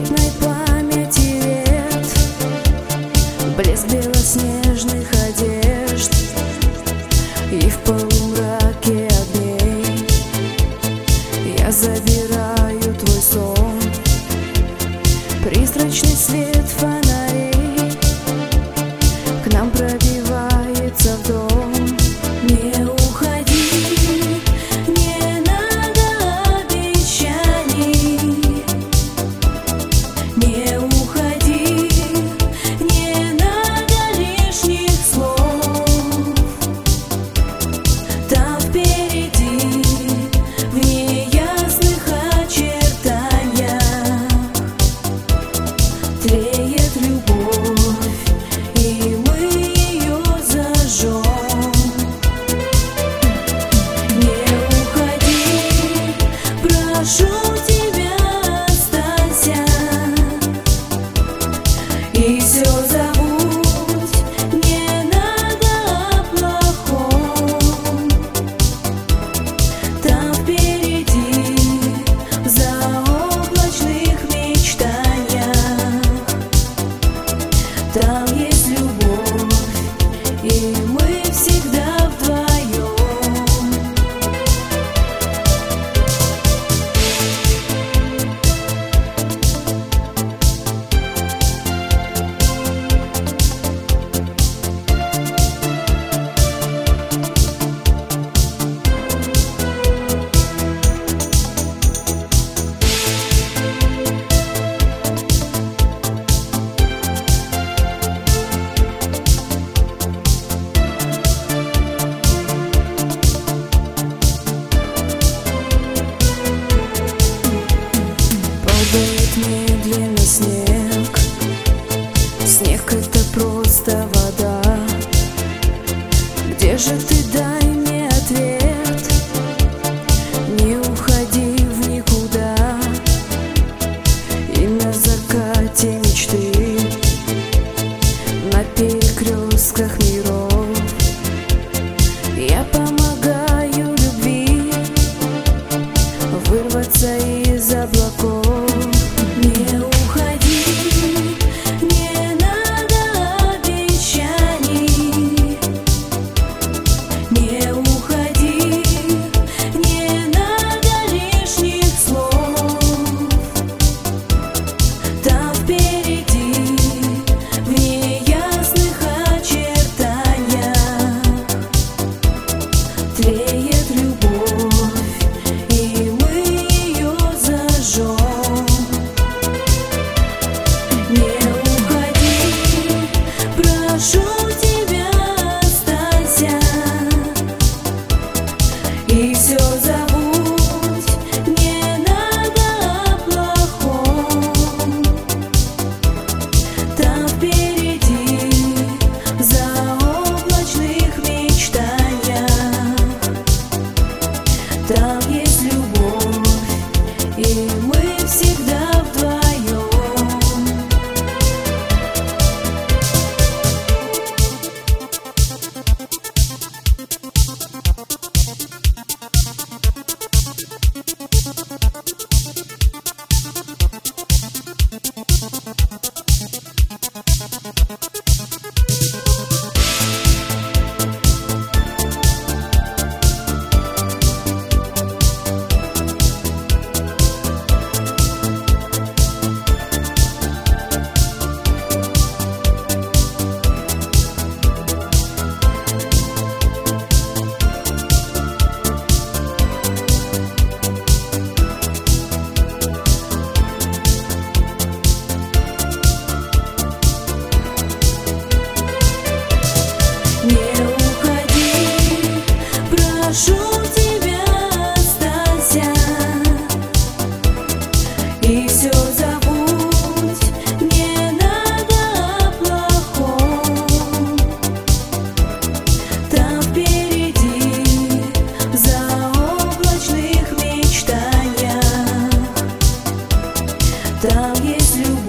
трепетной памяти лет, блеск белоснежных одежд, и в полумраке огней я забираю твой сон. Призрачный свет фонарей к нам пробивается в дом. Не уходи, не надо обещаний. Не уходи, не надо лишних слов. Там впереди, в неясных очертаниях, тлеет любовь, и мы ее зажжем. Не уходи, прошу тебя, останься и все забудь. Не надо о плохом. Там впереди, в заоблачных мечтаниях, там есть любовь, и мы всегда вдвоем. Падает медленно снег. Снег — это просто вода. Где же ты, дай мне ответ. Не уходи в никуда. И на закате мечты, на перекрестках миров, я помогаю любви вырваться из облаков. Не уходи, не надо обещаний. Не уходи, не надо лишних слов. Там впереди, в неясных очертаниях, тлеет любовь, и мы ее зажжем. Не уходи, прошу тебя, останься и все забудь. Не надо о плохом. Там впереди, в заоблачных мечтаниях, там есть любовь, и мы всегда вдвоем. Не уходи, прошу тебя, останься и все забудь. Не надо о плохом. Там впереди, в заоблачных мечтаниях, там есть любовь.